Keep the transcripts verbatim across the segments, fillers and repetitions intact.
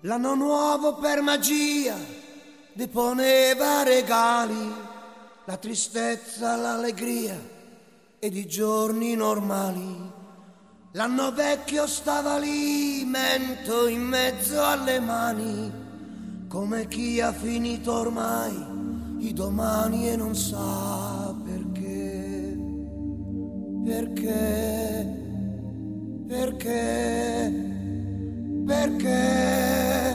L'anno nuovo per magia deponeva regali, la tristezza, l'allegria ed i giorni normali. L'anno vecchio stava lì, mento in mezzo alle mani, come chi ha finito ormai i domani e non sa perché, perché, perché, perché.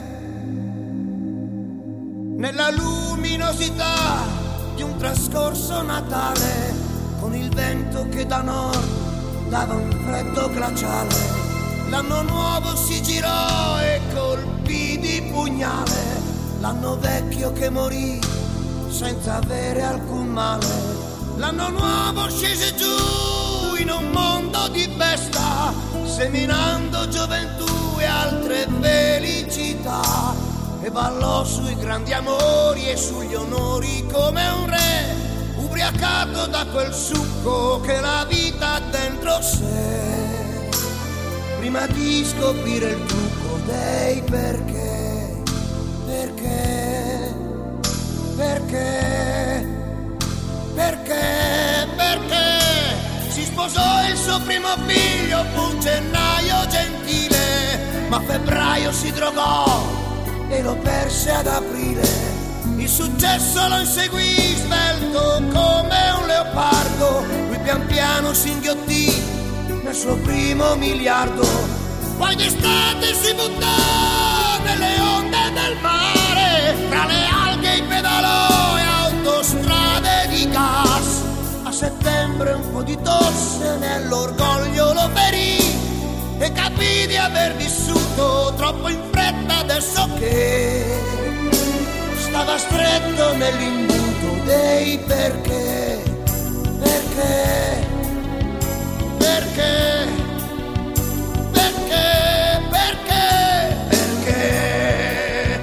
Nella luminosità di un trascorso Natale, con il vento che da nord dava un freddo glaciale, l'anno nuovo si girò e colpì di pugnale l'anno vecchio che morì senza avere alcun male. L'anno nuovo scese giù in un mondo di festa, seminando gioventù e altre felicità, e ballò sui grandi amori e sugli onori come un re, ubriacato da quel succo che la vita ha dentro sé, prima di scoprire il trucco dei perché, perché, perché, perché, perché. Si sposò il suo primo figlio, fu un gennaio gentile, ma a febbraio si drogò e lo perse ad aprile. Il successo lo inseguì svelto come un leopardo, lui pian piano si inghiottì nel suo primo miliardo. Poi d'estate si buttò nelle onde del mare, tra le alghe in pedalò e autostrade di gas. A settembre un po' di tosse nell'orgoglio lo ferì e capì di aver vissuto troppo in fretta, adesso che stava stretto nell'imbuto dei perché, perché, perché, perché, perché, perché.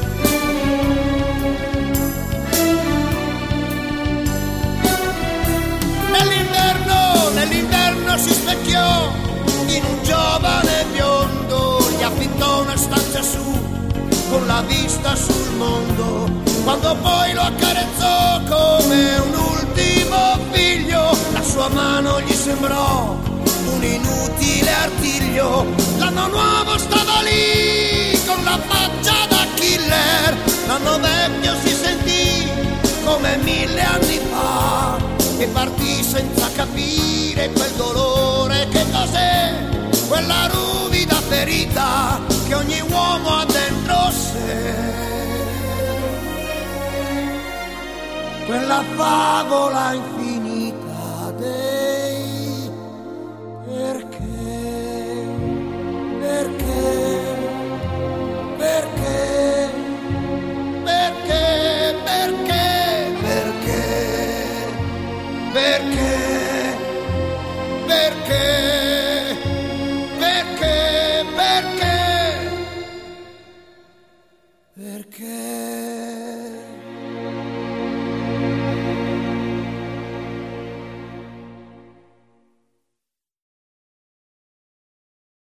Nell'inverno, nell'inverno si specchiò in un giovane biondo, gli affittò una stanza su con la vista sul mondo. Quando poi lo accarezzò come un ultimo figlio, la sua mano gli sembrò un inutile artiglio. L'anno nuovo stava lì con la faccia da killer, l'anno vecchio si sentì come mille anni fa e partì senza capire quel dolore che cos'è, quella ruvida ferita che ogni uomo ha dentro sé, quella favola infinita